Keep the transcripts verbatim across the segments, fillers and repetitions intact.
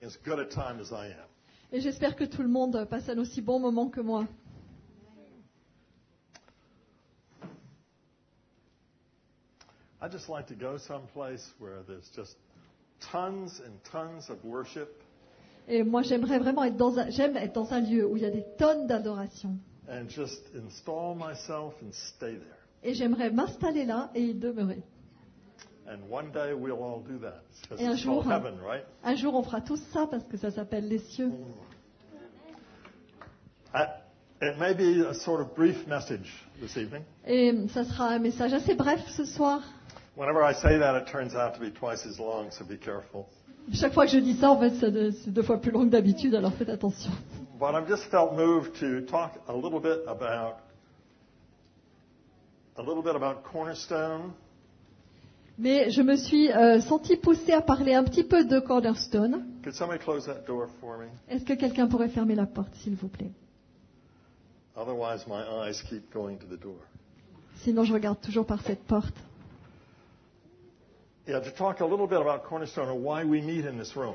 as good a time as I am. Et j'espère que tout le monde passe un aussi bon moment que moi. I'd just like to go someplace where there's just tons and tons of worship. Et moi, j'aimerais vraiment être dans un, j'aime être dans un lieu où il y a des tonnes d'adoration. And just install myself and stay there. Et j'aimerais m'installer là et y demeurer. And one day we'll all do that. Because Et un it's jour, called heaven, right? un jour, on fera tous ça parce que ça s'appelle les cieux. I, it may be a sort of brief message this evening. Et ça sera un message assez bref ce soir. Whenever I say that, it turns out to be twice as long, so be careful. Chaque fois que je dis ça, en fait, c'est deux, c'est deux fois plus long que d'habitude, alors faites attention. But I've just felt moved to talk a little bit about a little bit about Cornerstone. Mais je me suis euh, sentie poussée à parler un petit peu de Cornerstone. Could somebody close that door for me? Est-ce que quelqu'un pourrait fermer la porte, s'il vous plaît? Otherwise, my eyes keep going to the door. Sinon, je regarde toujours par cette porte. Yeah, to talk a little bit about Cornerstone and why we meet in this room.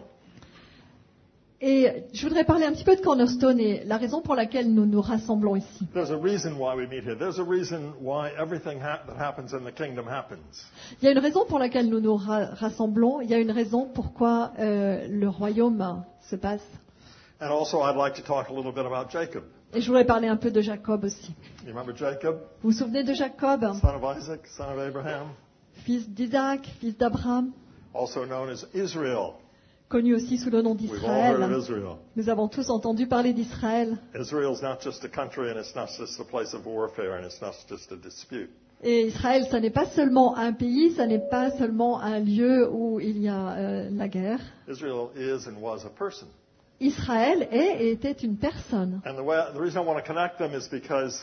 Et je voudrais parler un petit peu de Cornerstone et la raison pour laquelle nous nous rassemblons ici. There's a reason why we meet here. There's a reason why everything ha- that happens in the kingdom happens. Il y a une raison pour laquelle nous nous ra- rassemblons. Il y a une raison pourquoi euh, le royaume se passe. And also, I'd like to talk a little bit about Jacob. Et je voudrais parler un peu de Jacob aussi. You remember Jacob, Vous vous souvenez de Jacob, son of Isaac, son of Abraham, fils d'Isaac, fils d'Abraham, also known as Israel. connu aussi sous le nom We've all heard of d'Israël. Israel. Nous avons tous entendu parler d'Israël. Israel's not just a country, and it's not just a place of warfare, and it's not just a dispute. Et Israël, ça n'est pas seulement un pays, ça n'est pas seulement un lieu où il y a euh, la guerre. Israel is and was a person. Israël est et était une personne. And the, way, the reason I want to connect them is because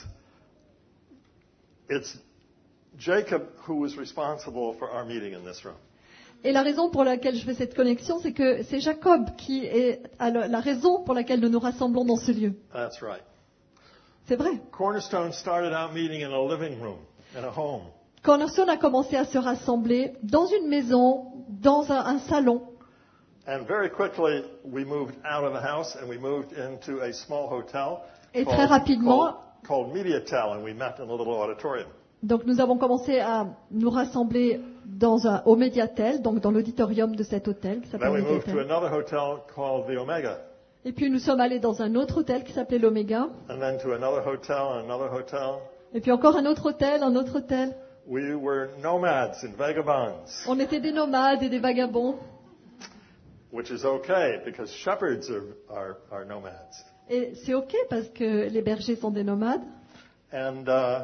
it's Jacob who was responsible for our meeting in this room. Et la raison pour laquelle je fais cette connexion, c'est que c'est Jacob qui est à la la raison pour laquelle nous nous rassemblons dans ce lieu. That's right. C'est vrai. Cornerstone started out meeting in a living room, in a home. Cornerstone a commencé à se rassembler dans une maison, dans un, un salon. And very quickly, we moved out of the house and we moved into a small hotel Et called, très rapidement, called, called Mediatel, and we met in a little auditorium. donc nous avons commencé à nous rassembler dans un, au Mediatel, donc dans l'auditorium de cet hôtel qui Then s'appelle we moved to Mediatel. another hotel called the Omega, Et puis nous sommes allés dans un autre hôtel qui s'appelait l'Oméga. and then to another hotel and another hotel. Et puis encore un autre hôtel, un autre hôtel. We were nomads and vagabonds, On était des nomades et des vagabonds. which is okay because shepherds are, are, are nomads. Et c'est ok parce que les bergers sont des nomades. And uh,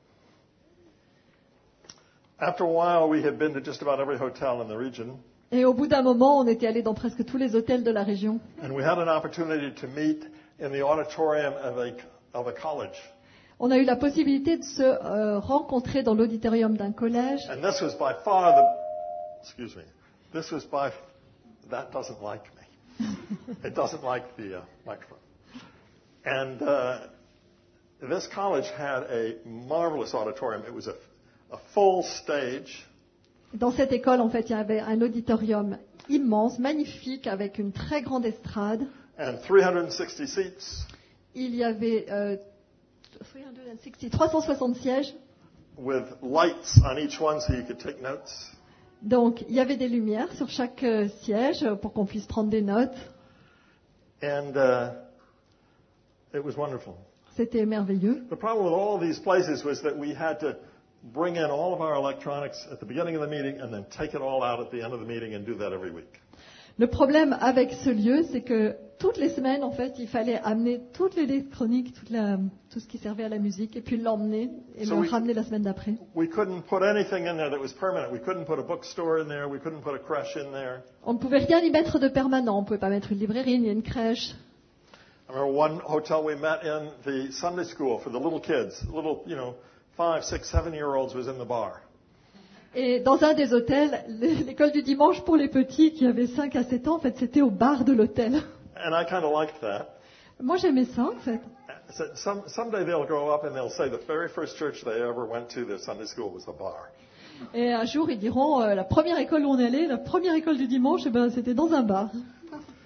after a while, we had been to just about every hotel in the region, Et au bout d'un moment, on était allés dans presque tous les hôtels de la région. and we had an opportunity to meet in the auditorium of a, of a college. On a eu la possibilité de se euh, rencontrer dans l'auditorium d'un collège. And this was by far the, excuse me, this was by, that doesn't like me. It doesn't like the uh, microphone. And uh, this college had a marvelous auditorium. It was a, a full stage. Dans cette école, en fait, il y avait un auditorium immense, magnifique, avec une très grande estrade. And three hundred sixty seats Il y avait euh, trois cent soixante sièges. with lights on each one so you could take notes. Donc, il y avait des lumières sur chaque euh, siège pour qu'on puisse prendre des notes. And uh, it was wonderful. C'était merveilleux. The problem with all these places was that we had to bring in all of our electronics at the beginning of the meeting and then take it all out at the end of the meeting and do that every week. Le problème avec ce lieu, c'est que toutes les semaines, en fait, il fallait amener toute l'électronique, toute la, tout ce qui servait à la musique, et puis l'emmener et So le we- ramener la semaine d'après. We couldn't put anything in there that was permanent. We couldn't put a bookstore in there. We couldn't put a creche in there. On ne pouvait rien y mettre de permanent. On ne pouvait pas mettre une librairie ni une crèche. I remember one hotel we met in, the Sunday school for the little kids, little, you know, five, six, seven-year-olds was in the bar. Et dans un des hôtels, l'école du dimanche pour les petits qui avaient cinq à sept ans, en fait, c'était au bar de l'hôtel. And I kind of liked that. Moi, j'aimais ça, en fait. So some, someday they'll grow up and they'll say the very first church they ever went to, their Sunday school, was a bar. Et un jour, ils diront, euh, la première école où on est allé, la première école du dimanche, eh ben, c'était dans un bar.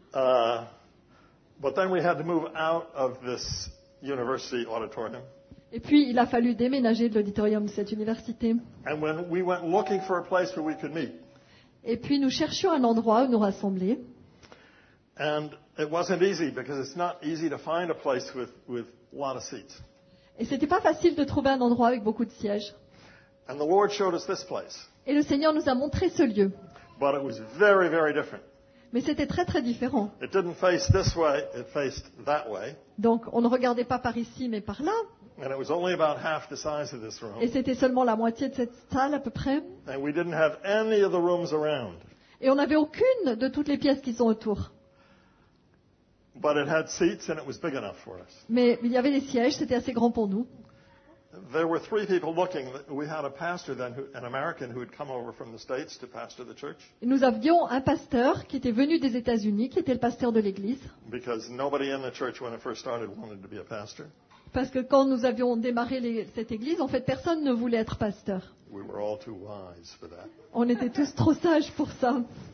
Uh, but then we had to move out of this university auditorium. Et puis, il a fallu déménager de l'auditorium de cette université. And when we went looking for a place where we could meet, Et puis, nous cherchions un endroit où nous rassembler. and it wasn't easy because it's not easy to find a place with, with a lot of seats. Et c'était pas facile de trouver un endroit avec beaucoup de sièges. And the Lord showed us this place. Et le Seigneur nous a montré ce lieu. But it was very, very different. Mais c'était très très différent. It didn't face this way, it faced that way. Donc, on ne regardait pas par ici, mais par là. And it was only about half the size of this Et room. c'était seulement la moitié de cette salle à peu près. And we didn't have any of the rooms around. Et on n'avait aucune de toutes les pièces qui sont autour. But it had seats and it was big enough for us. Mais il y avait des sièges, c'était assez grand pour nous. There were three people looking. We had a pastor then, who, an American, who had come over from the States to pastor the church Et nous avions un pasteur qui était venu des États-Unis, qui était le pasteur de l'église. because nobody in the church when it first started wanted to be a pastor. Parce que quand nous avions démarré les- cette église, en fait, personne ne voulait être pasteur. We were all too wise for that. On était tous trop sages pour ça.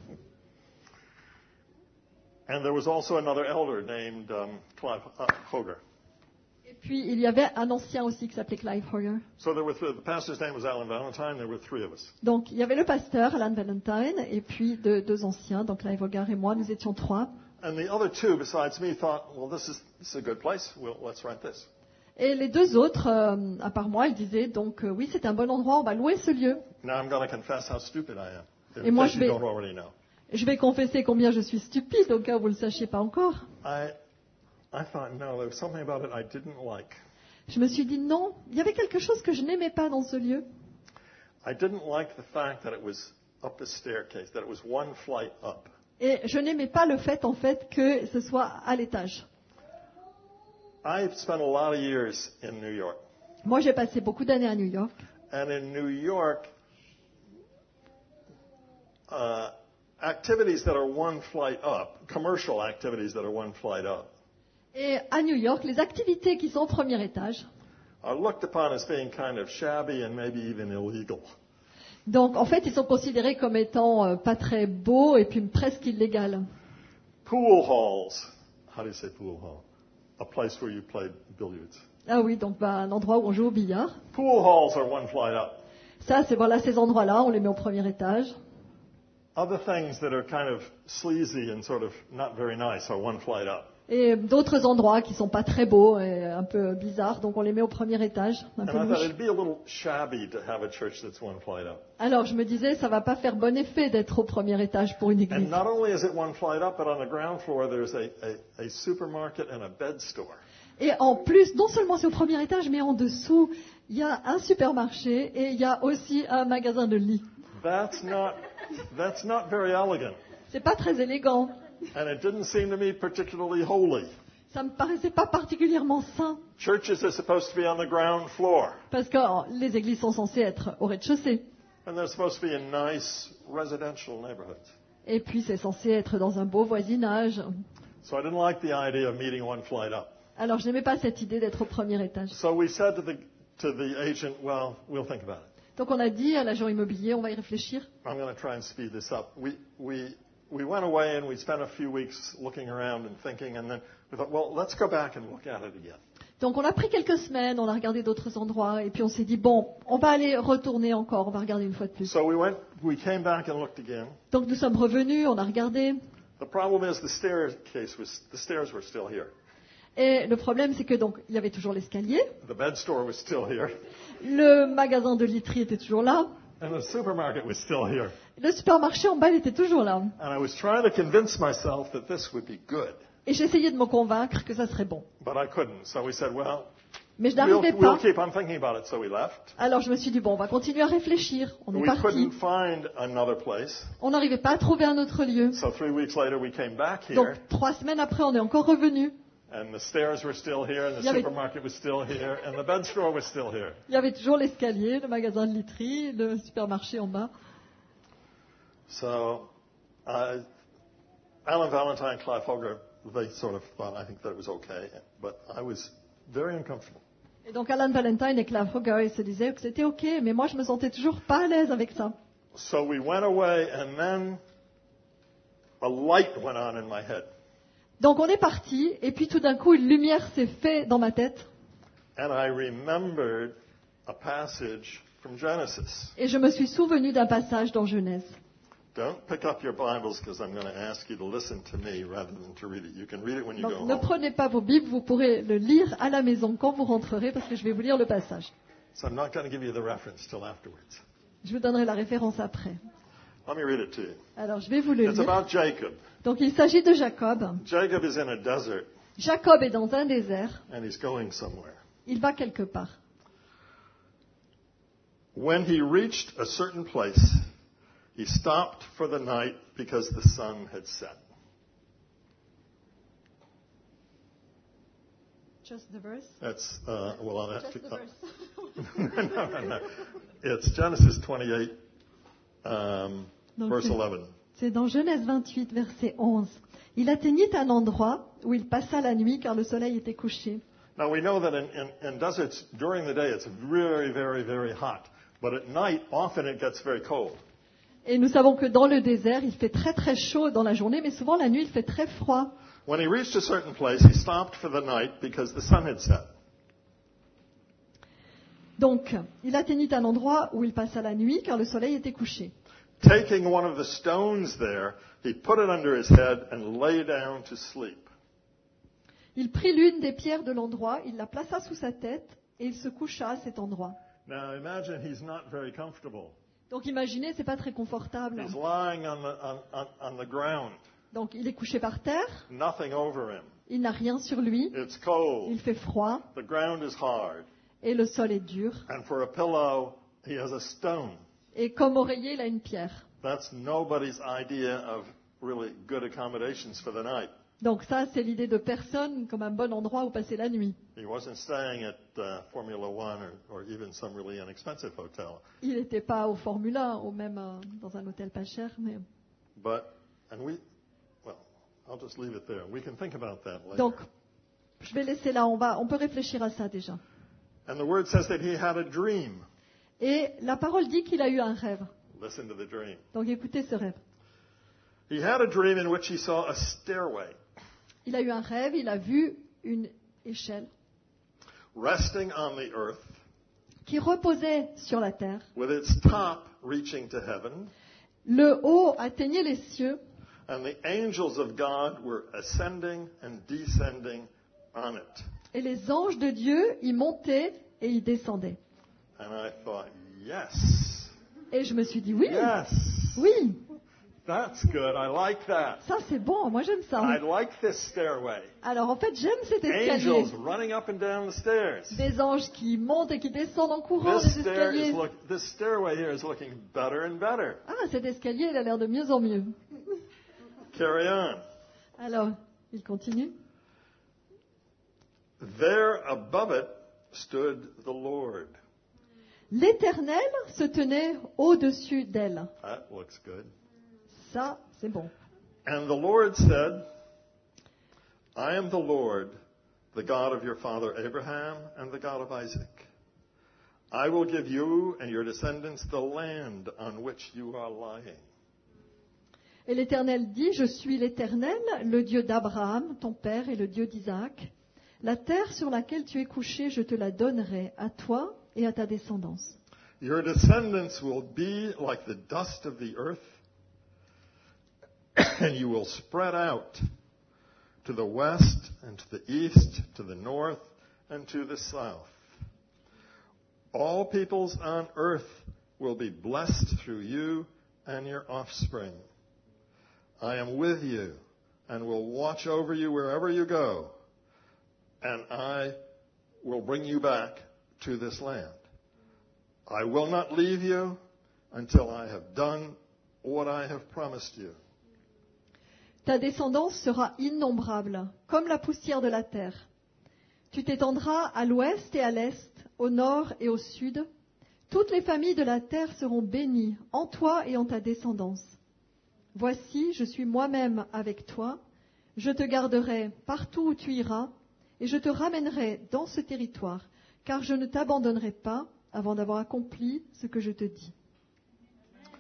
And there was also another elder named um, Clive uh, Hoger. Et puis, il y avait un ancien aussi qui s'appelait Clive Hoyer. So there were th- the pastor's name was Alan Valentine. There were three of us. Donc, il y avait le pasteur, Alan Valentine, et puis deux, deux anciens, donc Clive Hoyer et moi, nous étions trois. And the other two, besides me, thought, well, this is, this is a good place. Well, let's rent this. Et les deux autres, euh, à part moi, ils disaient, donc, euh, oui, c'est un bon endroit, on va louer ce lieu. Now I'm going to confess how stupid I am, Et in moi, case je you vais- don't already know. Je vais confesser combien je suis stupide, au cas où vous ne le sachiez pas encore. I, I thought, no, there was something about it I didn't like. Je me suis dit, non, il y avait quelque chose que je n'aimais pas dans ce lieu. I didn't like the fact that it was up a staircase, that it was one flight up. Et je n'aimais pas le fait, en fait, que ce soit à l'étage. I've spent a lot of years in New York. Moi, j'ai passé beaucoup d'années à New York. And in New York, uh, activities that are one flight up, commercial activities that are one flight up, Et à New York, les activités qui sont au premier étage, are looked upon as being kind of shabby and maybe even illegal. donc en fait, ils sont considérés comme étant euh, pas très beaux et puis presque illégaux. Pool halls. How do you say pool hall? A place where you play billiards. Ah oui, donc bah, un endroit où on joue au billard. Pool halls are one flight up. Ça, c'est voilà, ces endroits-là, on les met au premier étage. Other things that are kind of sleazy and sort of not very nice are one flight up. Et d'autres endroits qui sont pas très beaux et un peu bizarres, donc on les met au premier étage, un And peu I thought louche. it'd be a little shabby to have a church that's one flight up. Alors je me disais, ça va pas faire bon effet d'être au premier étage pour une And église. not only is it one flight up, but on the ground floor there's a, a, a supermarket and a bed store. Et en plus, non seulement c'est au premier étage, mais en dessous, il y a un supermarché et il y a aussi un magasin de lits. That's not, that's not very elegant. C'est pas très élégant. And it didn't seem to me particularly holy. Ça me paraissait pas particulièrement sain, Churches are supposed to be on the ground floor. parce que oh, les églises sont censées être au rez-de-chaussée. And they're supposed to be in nice residential neighborhoods. Et puis c'est censé être dans un beau voisinage. So I didn't like the idea of meeting one flight up. Alors je n'aimais pas cette idée d'être au premier étage. So we said to the, to the agent, well, we'll think about it. Donc on a dit à l'agent immobilier, on va y réfléchir. I'm going to try and speed this up. We, we, we went away and we spent a few weeks looking around and thinking, and then we thought, well, let's go back and look at it again. Donc on a pris quelques semaines, on a regardé d'autres endroits, et puis on s'est dit, bon, on va aller retourner encore, on va regarder une fois de plus. So we went, we came back and looked again. Donc nous sommes revenus, on a regardé, The problem is the staircase was, the stairs were still here. et le problème c'est que donc il y avait toujours l'escalier, The bed store was still here, le magasin de literie était toujours là, and the supermarket was still here. le supermarché en bas il était toujours là. And I was trying to convince myself that this would be good, Et j'essayais de me convaincre que ça serait bon. but I couldn't. So we said, well, Mais je we'll, n'arrivais we'll pas. keep on thinking about it. So we left. Alors je me suis dit, bon, on va continuer à réfléchir. On est We parti. couldn't find another place. On n'arrivait pas à trouver un autre lieu. So three weeks later, we came back Donc here, trois semaines après, on est encore revenu. and the stairs were still here, and the Il y avait- supermarket was still here, and the bed store was still here. Il y avait toujours l'escalier, le magasin de literie, le supermarché en bas. So uh, Alan Valentine, Clive Hoger, they sort of thought, I think that it was okay, but I was very uncomfortable. Et donc Alan Valentine et Clive Hoger, ils se disaient que c'était ok, mais moi je me sentais toujours pas à l'aise avec ça. So we went away, and then a light went on in my head. Donc on est parti, et puis tout d'un coup, une lumière s'est faite dans ma tête, and I remembered a passage from Genesis. et je me suis souvenu d'un passage dans Genèse. Don't pick up your Bibles because I'm going to ask you to listen to me rather than to read it. You can read it when you go Donc ne home. prenez pas vos Bibles, vous pourrez le lire à la maison quand vous rentrerez, parce que je vais vous lire le passage. So I'm not going to give you the reference till afterwards. Je vous donnerai la référence après. Let me read it to you. Alors je vais vous le It's lire. about Jacob. Donc il s'agit de Jacob. Jacob is in a desert Jacob est dans un désert, and he's going somewhere. il va quelque part. When he reached a certain place, he stopped for the night because the sun had set. Just the verse. That's, uh, well, I'll have Just to. the verse. no, no, no. It's Genesis twenty-eight, um, Donc, verse c'est- eleven. C'est dans Genèse vingt-huit, verset onze. Il atteignit un endroit où il passa la nuit car le soleil était couché. Now we know that in, in, in deserts, during the day, it's very, very, very hot. But at night, often it gets very cold. Et nous savons que dans le désert, il fait très très chaud dans la journée, mais souvent la nuit, il fait très froid. When he reached a certain place, he stopped for the night because the sun had set. Donc, il atteignit un endroit où il passa la nuit car le soleil était couché. Taking one of the stones there, he put it under his head and lay down to sleep. Il prit l'une des pierres de l'endroit, il la plaça sous sa tête et il se coucha à cet endroit. Now imagine he's not very comfortable. Donc imaginez, c'est pas très confortable. He's lying on the, on, on, on the ground, Donc il est couché par terre, nothing over him. il n'a rien sur lui, It's cold. il fait froid The ground is hard. et le sol est dur. And for a pillow, he has a stone. Et comme oreiller, il a une pierre. That's nobody's idea of really good accommodations for the night. Donc ça, c'est l'idée de personne comme un bon endroit où passer la nuit. He wasn't staying at uh, Formula One or, or even some really inexpensive hotel. Il n'était pas au Formule un ou même euh, dans un hôtel pas cher, mais... But, and we, well, I'll just leave it there. We can think about that later. Donc, je vais laisser là, on va, on peut réfléchir à ça déjà. And the word says that he had a dream. Et la parole dit qu'il a eu un rêve. Listen to the dream. Donc écoutez ce rêve. He had a dream in which he saw a stairway Il a eu un rêve, il a vu une échelle resting on the earth qui reposait sur la terre. with its top reaching to heaven, Le haut atteignait les cieux and the angels of God were ascending and descending on it. et les anges de Dieu y montaient et y descendaient. And I thought, yes, Et je me suis dit, oui, yes, oui, that's good. I like that. ça c'est bon, moi j'aime ça. I like this stairway. Alors en fait, j'aime cet escalier. Angels running up and down the stairs. Des anges qui montent et qui descendent en courant This les stair is escaliers. look, this stairway here is looking better and better. Ah, cet escalier, il a l'air de mieux en mieux. Carry on. Alors, il continue. There above it stood the Lord. L'Éternel se tenait au-dessus d'elle. That looks good. Ça, c'est bon. And the Lord said, I am the Lord, the God of your father Abraham and the God of Isaac. I will give you and your descendants the land on which you are lying. Et l'Éternel dit, je suis l'Éternel, le Dieu d'Abraham, ton père, et le Dieu d'Isaac. La terre sur laquelle tu es couché, je te la donnerai à toi et à ta descendance. Your descendants will be like the dust of the earth, and you will spread out to the west and to the east, to the north and to the south. All peoples on earth will be blessed through you and your offspring. I am with you and will watch over you wherever you go, and I will bring you back to this land. I will not leave you until I have done what I have promised you. Ta descendance sera innombrable, comme la poussière de la terre. Tu t'étendras à l'ouest et à l'est, au nord et au sud. Toutes les familles de la terre seront bénies en toi et en ta descendance. Voici, je suis moi-même avec toi. Je te garderai partout où tu iras et je te ramènerai dans ce territoire, car je ne t'abandonnerai pas avant d'avoir accompli ce que je te dis.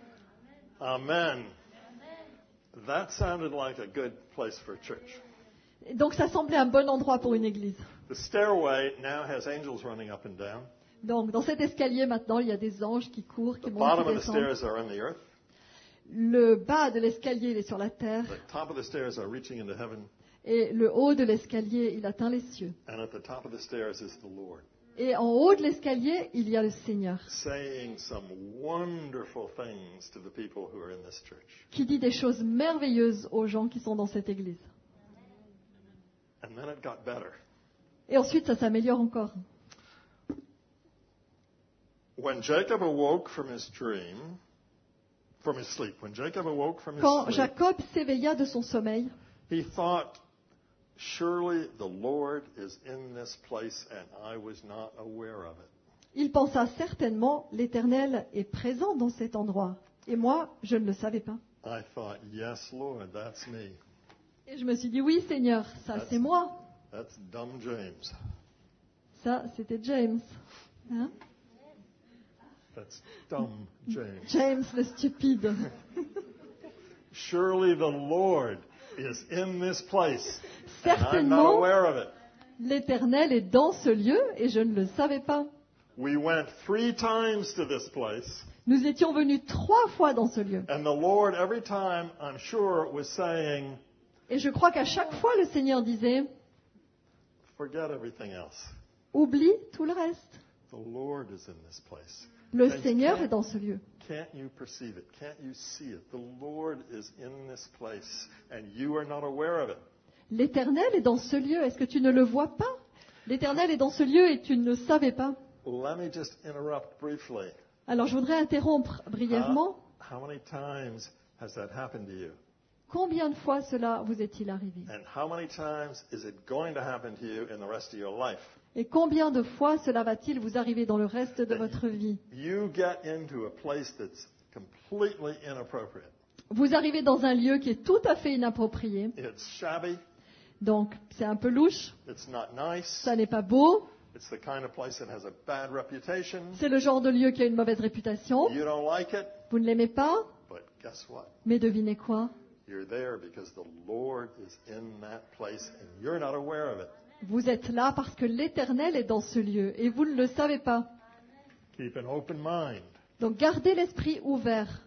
Amen. That sounded like a good place for church. Et donc ça semblait un bon endroit pour une église. The stairway now has angels running up and down. Donc dans cet escalier maintenant, il y a des anges qui courent, qui The montent, bottom qui of the descendent. stairs are on the earth. Le bas de l'escalier, il est sur la terre. The top of the stairs are reaching into heaven. Et le haut de l'escalier, il atteint les cieux. And at the top of the stairs is the Lord, Et en haut de l'escalier, il y a le Seigneur, saying some wonderful things to the people who are in this church. qui dit des choses merveilleuses aux gens qui sont dans cette église. And then it got better. Et ensuite, ça s'améliore encore. When Jacob awoke from his dream, from his sleep, when Jacob awoke from his Quand sleep, Jacob s'éveilla de son sommeil, he thought, surely the Lord is in this place and I was not aware of it. il pensa certainement, l'Éternel est présent dans cet endroit. Et moi, je ne le savais pas. I thought, yes, Lord, that's me. Et je me suis dit, oui Seigneur, ça c'est moi. That's dumb James. Ça, c'était James. Hein? That's dumb James. James le stupide. Surely the Lord is in this place and I'm not Certainement, aware of it. l'Éternel est dans ce lieu et je ne le savais pas. We went three times to this place, Nous étions venus trois fois dans ce lieu. and the Lord, every time, I'm sure, was saying, Et je crois qu'à chaque fois, le Seigneur disait, forget everything else. oublie tout le reste. The Lord is in this place. Le And Seigneur can't- est dans ce lieu. Can't you perceive it? Can't you see it? The Lord is in this place, and you are not aware of it. L'Éternel est dans ce lieu. Est-ce que tu ne le vois pas? L'Éternel est dans ce lieu et tu ne le savais pas. Let me just interrupt briefly. Alors je voudrais interrompre brièvement. How, how many times has that happened to you? Combien de fois cela vous est-il arrivé? And how many times is it going to happen to you in the rest of your life? Et combien de fois cela va-t-il vous arriver dans le reste de votre vie? You get into a place that's completely inappropriate. Vous arrivez dans un lieu qui est tout à fait inapproprié. It's shabby. Donc c'est un peu louche, It's not nice. ça n'est pas beau. It's the kind of place that has a bad reputation. C'est le genre de lieu qui a une mauvaise réputation. You don't like it, Vous ne l'aimez pas, but guess what? mais devinez quoi? You're there because the Lord is in that place and you're not aware of it. Vous êtes là parce que l'Éternel est dans ce lieu et vous ne le savez pas. Keep an open mind. Donc gardez l'esprit ouvert.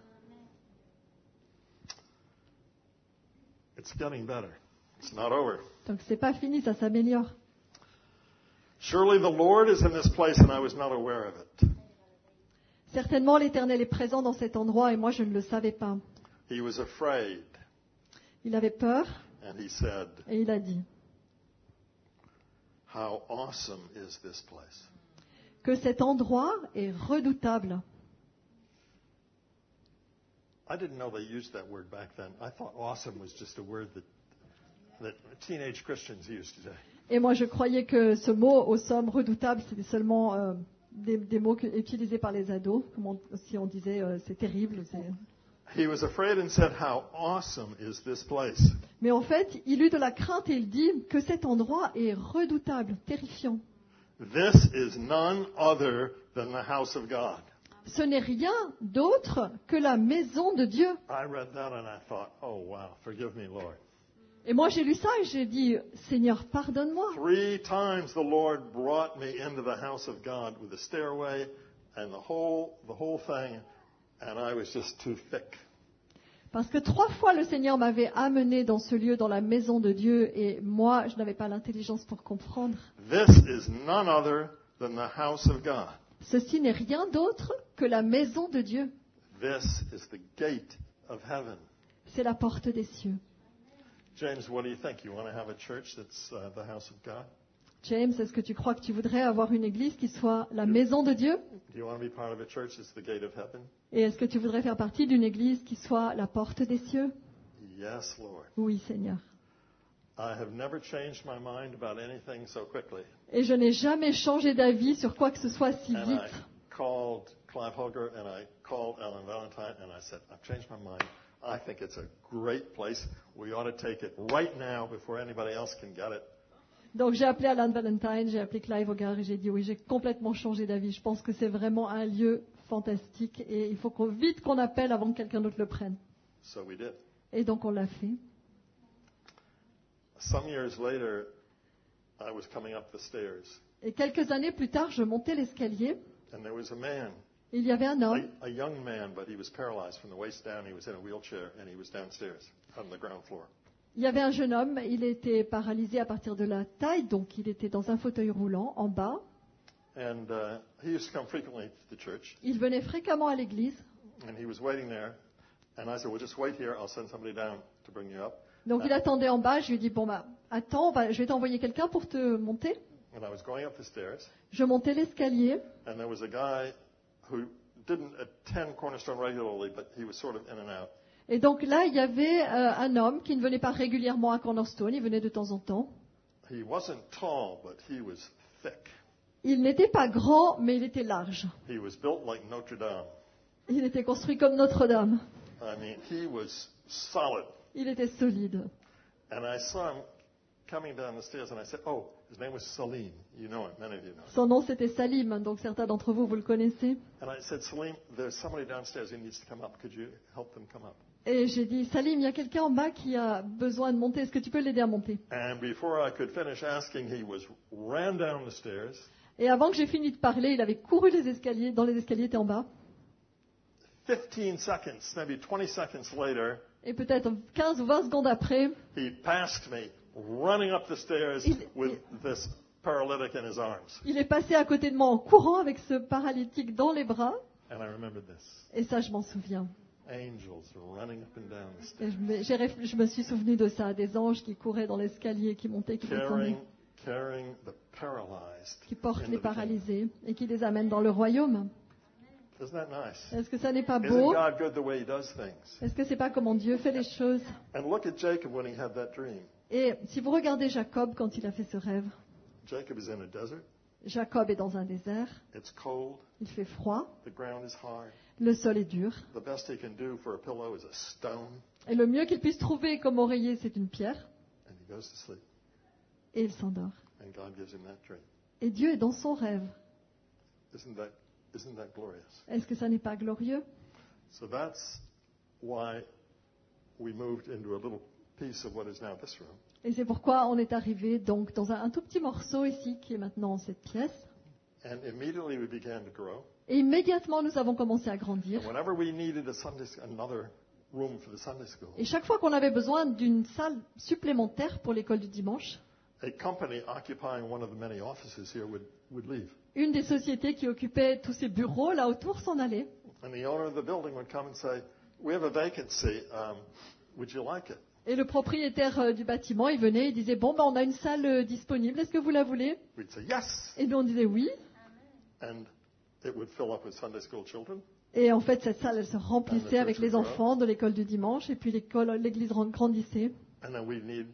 It's getting better. It's not over. Donc c'est pas fini, ça s'améliore. Surely the Lord is in this place and I was not aware of it. Certainement l'Éternel est présent dans cet endroit et moi je ne le savais pas. He was afraid Il avait peur and he said, et il a dit how awesome is this place? que cet endroit est redoutable. I didn't know they used that word back then. I thought awesome was just a word that, that teenage Christians use today. Et moi je croyais que ce mot au somme redoutable c'était seulement euh, des, des mots que- utilisés par les ados, comme on- si on disait euh, c'est terrible. c'est- He was afraid and said, how awesome is this place? Mais en fait, il eut de la crainte et il dit que cet endroit est redoutable, terrifiant. This is none other than the house of God. Ce n'est rien d'autre que la maison de Dieu. I read that and I thought, oh wow, forgive me, Lord. Et moi j'ai lu ça et j'ai dit, Seigneur, pardonne-moi. Three times the Lord brought me into the house of God with a stairway and the whole, the whole thing, and I was just too thick. Parce que trois fois le Seigneur m'avait amené dans ce lieu, dans la maison de Dieu, et moi je n'avais pas l'intelligence pour comprendre. This is none other than the house of God. Ceci n'est rien d'autre que la maison de Dieu. This is the gate of heaven. C'est la porte des cieux. James, what do you think? You want to have a church that's uh, the house of God? James, est-ce que tu crois que tu voudrais avoir une église qui soit la maison de Dieu? Do you want to be part of a church that's the gate of heaven? Et est-ce que tu voudrais faire partie d'une église qui soit la porte des cieux? Yes, Lord. Oui, Seigneur. I have never changed my mind about anything so quickly. Et je n'ai jamais changé d'avis sur quoi que ce soit si And I vite. called Clive Holger and I called Ellen Valentine and I said, I've changed my mind. I think it's a great place. We ought to take it right now before anybody else can get it. Donc j'ai appelé Alan Valentine, j'ai appelé Clive Hogarth et j'ai dit oui, j'ai complètement changé d'avis. Je pense que c'est vraiment un lieu fantastique et il faut qu'on, vite qu'on appelle avant que quelqu'un d'autre le prenne. So we did. Et donc on l'a fait. some years later, I was coming up the stairs, Et quelques années plus tard, je montais l'escalier. and there was a man, Et il y avait un a, homme, a young man, but he was paralyzed from the waist down. He was in a wheelchair, and he was downstairs on the ground floor. il y avait un jeune homme, il était paralysé à partir de la taille, donc il était dans un fauteuil roulant en bas. And uh, he used to come frequently to the church, Il venait fréquemment à l'église. and he was waiting there. And I said, well, just wait here. I'll send somebody down to bring you up. Donc il attendait en bas, je lui ai dit, bon bah, attends, on va- je vais t'envoyer quelqu'un pour te monter. And I was going up the stairs, Je montais l'escalier, and there was a guy who didn't attend Cornerstone regularly, but he was sort of in and out. et donc là, il y avait euh, un homme qui ne venait pas régulièrement à Cornerstone, il venait de temps en temps. He wasn't tall, but he was thick. Il n'était pas grand, mais il était large. He was built like Notre Dame. Il était construit comme Notre-Dame. I mean, he was solid. Il était solide. And I saw him coming down the stairs, and I said, oh, his name was Salim. You know him, many of you know him. Son nom, c'était Salim, donc certains d'entre vous, vous le connaissez. And I said, Salim, there's somebody downstairs who needs to come up. Could you help them come up? Et j'ai dit, Salim, il y a quelqu'un en bas qui a besoin de monter. Est-ce que tu peux l'aider à monter? And before I could finish asking, he was ran down the stairs. Et avant que j'ai fini de parler, il avait couru les escaliers, dans les escaliers étaient en bas. Fifteen seconds, maybe twenty seconds later, Et peut-être quinze ou vingt secondes après, he passed me running up the stairs Il- with this paralytic in his arms. il est passé à côté de moi en courant avec ce paralytique dans les bras. And I remembered this. Et ça, je m'en souviens. Angels running up and down the stairs, Et je, me, j'ai réfl- je me suis souvenu de ça, des anges qui couraient dans l'escalier, qui montaient, qui descendaient, carrying, carrying the paralyzed. qui portent into les the kingdom. paralysés et qui les amènent dans le royaume. Isn't that nice? Est-ce que ça n'est pas Isn't beau? God good the way He does things? Est-ce que c'est pas comment Dieu fait les choses? And look at Jacob when he had that dream. Et si vous regardez Jacob quand il a fait ce rêve, Jacob is in a desert. Jacob est dans un désert, It's cold. il fait froid, The ground is hard. le sol est dur, The best he can do for a pillow is a stone, et le mieux qu'il puisse trouver comme oreiller, c'est une pierre, and he goes to sleep. et il s'endort. And God gives him that dream. Et Dieu est dans son rêve. Isn't that, isn't that glorious? Est-ce que ça n'est pas glorieux? So that's why we moved into a little piece of what is now this room. Et c'est pourquoi on est arrivé donc dans un, un tout petit morceau ici qui est maintenant cette pièce. And immediately we began to grow. Et immédiatement nous avons commencé à grandir. And whenever we needed a Sunday, another room for the Sunday school, Et chaque fois qu'on avait besoin d'une salle supplémentaire pour l'école du dimanche, a company occupying one of the many offices here would, would leave. une des sociétés qui occupait tous ces bureaux là autour s'en allait. And the owner of the building would come and say, we have a vacancy. Um, would you like it? Et le propriétaire euh, du bâtiment, il venait, il disait, bon, ben, on a une salle euh, disponible, est-ce que vous la voulez? We'd say, yes. Et nous, on disait oui. And it would fill up with Sunday school children. Et en fait, cette salle, elle se remplissait avec les enfants de l'école du dimanche, et puis l'école, l'église grandissait. And then we'd need,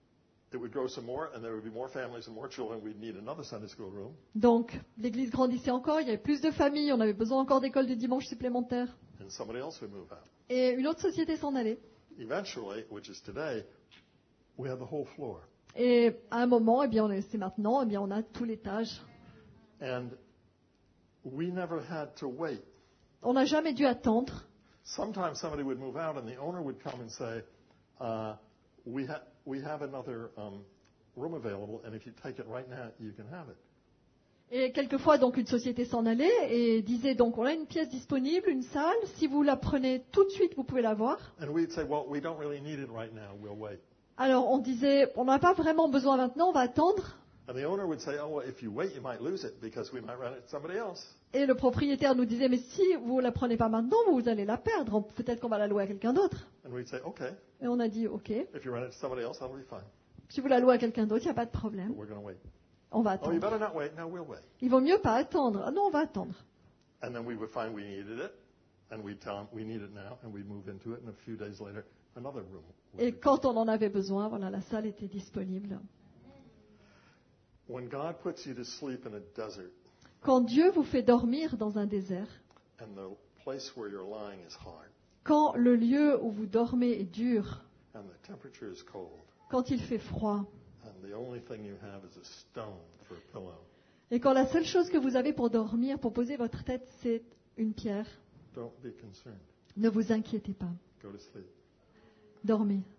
it would grow some more, and there would be more families and more children. We'd need another Sunday school room. Donc, l'église grandissait encore, il y avait plus de familles, on avait besoin encore d'écoles du dimanche supplémentaires. And somebody else would move out. Et une autre société s'en allait. Eventually, which is today, we have the whole floor. Et à un moment, eh bien, on est- c'est maintenant, eh bien, on a tout l'étage. And we never had to wait. On n'a jamais dû attendre. Sometimes somebody would move out and the owner would come and say, uh, we, ha- we have another um, room available, and if you take it right now, you can have it. Et quelquefois, donc, une société s'en allait et disait, donc, on a une pièce disponible, une salle, si vous la prenez tout de suite, vous pouvez l'avoir. And we'd say, well, we don't really need it right now, we'll wait. Alors, on disait, on n'en a pas vraiment besoin maintenant, on va attendre. And the owner would say, oh, well, if you wait, you might lose it because we might rent it to somebody else. Et le propriétaire nous disait, mais si vous la prenez pas maintenant, vous allez la perdre. Peut-être qu'on va la louer à quelqu'un d'autre. And we'd say, okay, Et on a dit, OK, if you rent it to somebody else, that'll be fine. si vous la louez à quelqu'un d'autre, il n'y a pas de But problème. we're going to wait. On va Oh, you attendre. better not wait. No, we'll wait. Il vaut mieux pas attendre. Ah non, on va attendre. And then we would find we needed it, and we'd tell them we need it now, and we'd move into it, and a few days later, another room. would Et be- quand on en avait besoin, voilà, la salle était disponible. When God puts you to sleep in a desert, Quand Dieu vous fait dormir dans un désert, and the place where you're lying is hard, quand le lieu où vous dormez est dur, and the temperature is cold, quand il fait froid, and the only thing you have is a stone for a pillow, et quand la seule chose que vous avez pour dormir, pour poser votre tête, c'est une pierre, don't be concerned. ne vous inquiétez pas. Go to sleep. Dormez.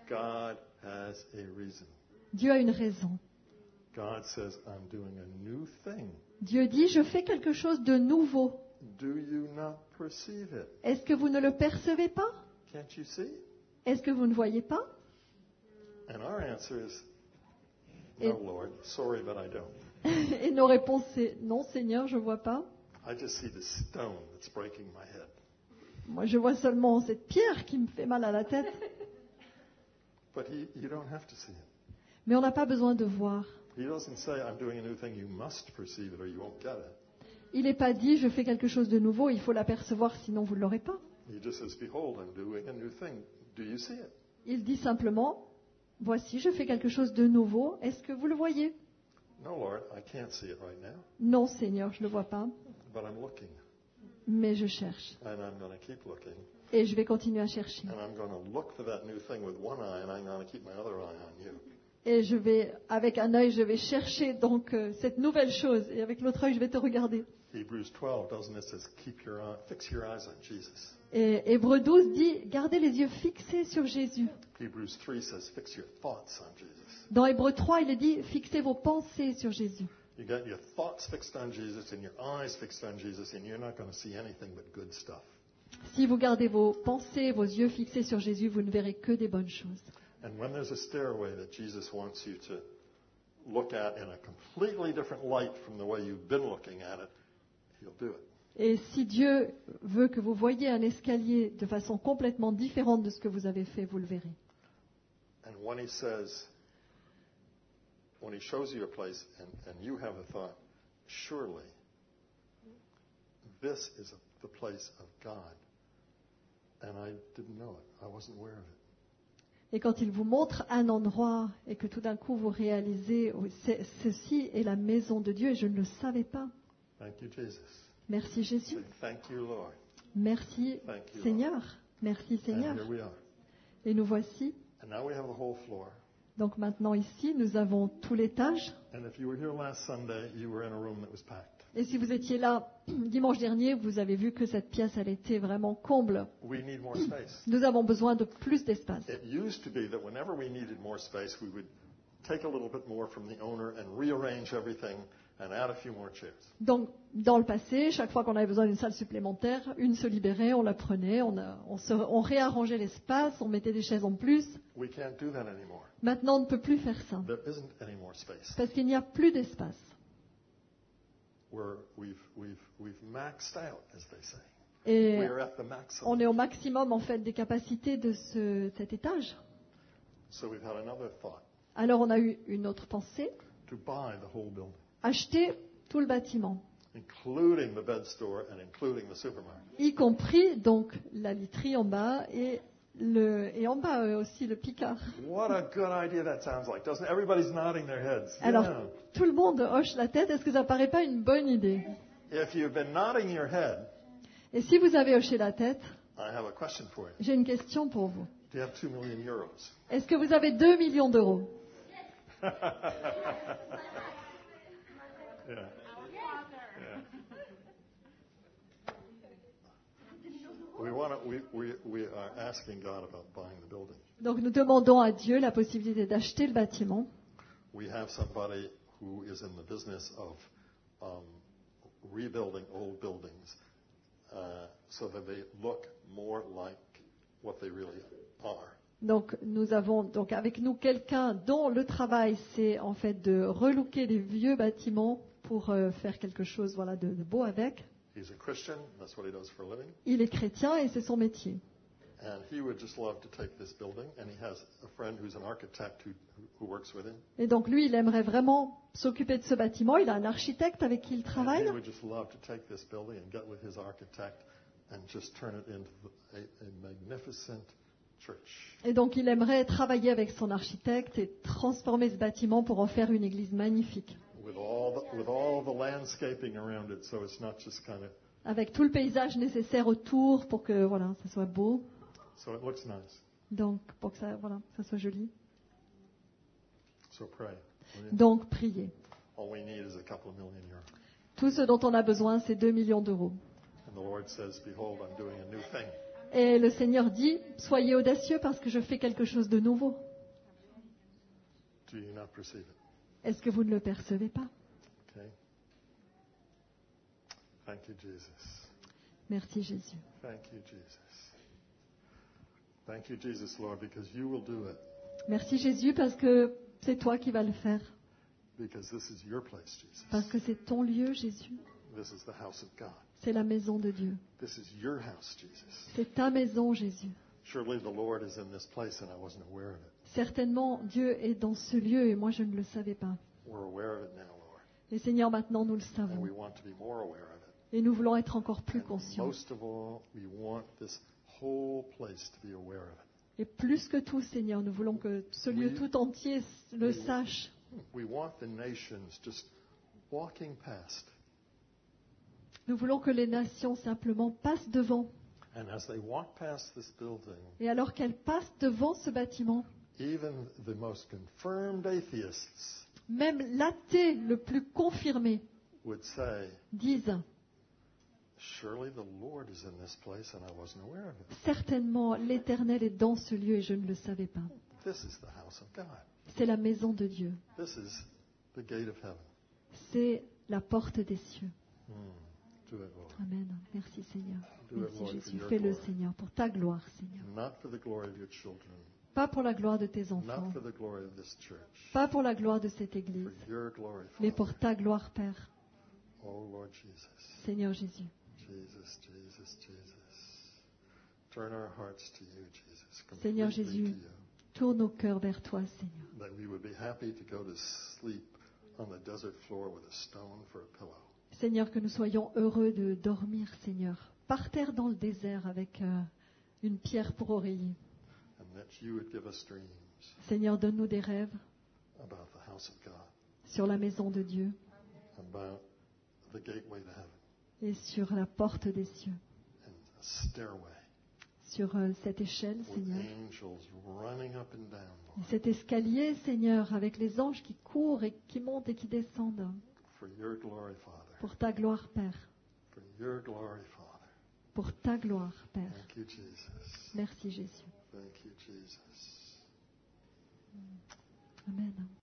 God has a reason. Dieu a une raison. God says, I'm doing a new thing. Dieu dit, je fais quelque chose de nouveau. Do you not perceive it? Est-ce que vous ne le percevez pas? Can't you see? Est-ce que vous ne voyez pas? And our answer is, Et- no, Lord, sorry, but I don't. Et nos réponses, c'est non, Seigneur, je ne vois pas. I just see the stone that's breaking my head. Moi, je vois seulement cette pierre qui me fait mal à la tête. But he, you don't have to see it. Mais on n'a pas besoin de voir. He doesn't say, I'm doing a new thing, you must perceive it or you won't get it. Il n'est pas dit, je fais quelque chose de nouveau, il faut l'apercevoir, sinon vous ne l'aurez pas. He just says, behold, I'm doing a new thing. Do you see it? Il dit simplement, voici, je fais quelque chose de nouveau, est-ce que vous le voyez? No, Lord, I can't see it right now, Non, Seigneur, je ne le vois pas, but I'm looking. mais je cherche. And I'm going to keep looking. Et je vais continuer à chercher. And I'm going to look for that new thing with one eye, and I'm going to keep my other eye on you. Et je vais, avec un œil, je vais chercher donc euh, cette nouvelle chose, et avec l'autre œil, je vais te regarder. Hebrews twelve, doesn't it, says, keep your eye, fix your eyes on Jesus. Et Hébreux douze dit, gardez les yeux fixés sur Jésus. Hebrews three says, fix your thoughts on Jesus. Dans Hébreux trois, il est dit, fixez vos pensées sur Jésus. You got your thoughts fixed on Jesus and your eyes fixed on Jesus, and you're not going to see anything but good stuff. Si vous gardez vos pensées, vos yeux fixés sur Jésus, vous ne verrez que des bonnes choses. And when there's a stairway that Jesus wants you to look at in a completely different light from the way you've been looking at it, he'll do it. Et si Dieu veut que vous voyiez un escalier de façon complètement différente de ce que vous avez fait, vous le verrez. And when he says, when he shows you a place and, and you have a thought, surely this is a, the place of God. And I didn't know it. I wasn't aware of it. Et quand il vous montre un endroit et que tout d'un coup vous réalisez, oui, c'est- ceci est la maison de Dieu et je ne le savais pas. Thank you, Jesus. Merci Jésus. Say, thank you, Lord. Merci Thank you, Seigneur. Merci Seigneur. And here we are. Et nous voici. And now we have the whole floor. Donc maintenant ici, nous avons tout l'étage. And if you were here last Sunday, you were in a room that was packed. Et si vous étiez là dimanche dernier, vous avez vu que cette pièce, elle était vraiment comble. We need more space. Nous avons besoin de plus d'espace. It used to be that whenever we needed more space, we would take a little bit more from the owner and rearrange everything and add a few more chairs. Donc, dans le passé, chaque fois qu'on avait besoin d'une salle supplémentaire, une se libérait, on la prenait, on, a- on, se- on réarrangeait l'espace, on mettait des chaises en plus. We can't do that anymore. Maintenant, on ne peut plus faire ça, There isn't any more space. parce qu'il n'y a plus d'espace. We're, we've, we've, we've maxed out, as they say. Et We are at the maximum. on est au maximum, en fait, des capacités de ce- cet étage. So we've had another thought, Alors, on a eu une autre pensée, to buy the whole building, acheter tout le bâtiment, including the bed store and including the supermarket. y compris donc la literie en bas et, le, et en bas euh, aussi le Picard. What a good idea that sounds like, doesn't it? Everybody's nodding their heads. Alors, Yeah. tout le monde hoche la tête. Est-ce que ça paraît pas une bonne idée? If you've been nodding your head, Et si vous avez hoché la tête, I have a question for you. j'ai une question pour vous. Do you have two million euros? Est-ce que vous avez deux millions d'euros? Yeah. Yeah. We want to, we, we, we are asking God about buying the building. Donc nous demandons à Dieu la possibilité d'acheter le bâtiment. We have somebody who is in the business of um, rebuilding old buildings uh, so that they look more like what they really are. Donc nous avons donc avec nous quelqu'un dont le travail c'est en fait de relooker les vieux bâtiments pour euh, faire quelque chose voilà de, de beau avec. He's a Christian, that's what he does for a living, Il est chrétien et c'est son métier. and he would just love to take this building, and he has a friend who's an architect who, who works with him, Et donc lui, il aimerait vraiment s'occuper de ce bâtiment. Il a un architecte avec qui il and travaille. he would just love to take this building and get with his architect and just turn it into a, a magnificent church. Et donc il aimerait travailler avec son architecte et transformer ce bâtiment pour en faire une église magnifique. With all the, with all the landscaping around it, so it's not just kind of, Avec tout le paysage nécessaire autour pour que voilà, ça soit beau. so it looks nice. Donc pour que ça, voilà, ça soit joli. So pray. will you? Donc priez. All we need is a couple of million euros. Tout ce dont on a besoin, c'est deux millions d'euros. And the Lord says, behold, I'm doing a new thing. Et le Seigneur dit, soyez audacieux parce que je fais quelque chose de nouveau. Do you not perceive it? Est-ce que vous ne le percevez pas? Okay. Thank you, Jesus. Merci Jésus. Thank you, Jesus. Thank you, Jesus, Lord, because you will do it. Merci Jésus parce que c'est toi qui vas le faire. Because this is your place, Jesus. Parce que c'est ton lieu, Jésus. This is the house of God. C'est la maison de Dieu. This is your house, Jesus. C'est ta maison, Jésus. Surely the Lord is in this place and I wasn't aware of it. Certainement, Dieu est dans ce lieu et moi je ne le savais pas. We're aware of it now, Lord. Et Seigneur, maintenant nous le And savons. we want to be more aware of it. Et nous voulons être encore plus And conscients. most of all, we want this whole place to be aware of it. Et plus que tout, Seigneur, nous voulons que ce lieu Oui. tout entier le sache. We want the nations just walking past. Nous voulons que les nations simplement passent devant. And as they walk past this building, Et alors qu'elles passent devant ce bâtiment, even the most confirmed atheists même l'athée le plus confirmé would say, disent surely the Lord is in this place and I wasn't aware of it. certainement l'Éternel est dans ce lieu et je ne le savais pas. This is the house of God. C'est la maison de Dieu. This is the gate of heaven. C'est la porte des cieux. Hmm. Do it, Lord. Amen. Merci Seigneur. Do it, Merci Lord, Jésus. for your Fais-le glory. Seigneur pour ta gloire Seigneur. Not for the glory of your children, Pas pour la gloire de tes enfants. not for the glory of this church, Pas pour la gloire de cette église. for your glory, Mais Father. pour ta gloire Père. Oh, Lord Jesus. Seigneur Jésus. Jesus, Jesus, Jesus. Turn our hearts to you, Jesus. Seigneur completely Jésus. to you. Tourne nos cœurs vers toi Seigneur. That we would be happy to go to sleep on the desert floor with a stone for a pillow. Seigneur, que nous soyons heureux de dormir Seigneur. Par terre dans le désert avec euh, une pierre pour oreiller. And that you would give us dreams Seigneur, donne-nous des rêves about the house of God, sur la maison de Dieu about the gateway to heaven, et sur la porte des cieux. and a stairway Sur euh, cette échelle with Seigneur. angels running up and down, Et Lord, cet escalier Seigneur avec les anges qui courent et qui montent et qui descendent. for your glory, Father. Pour ta gloire Père. For your glory, Father. Pour ta gloire Père. Thank you, Jesus. Merci Jésus. Thank you, Jesus. Amen.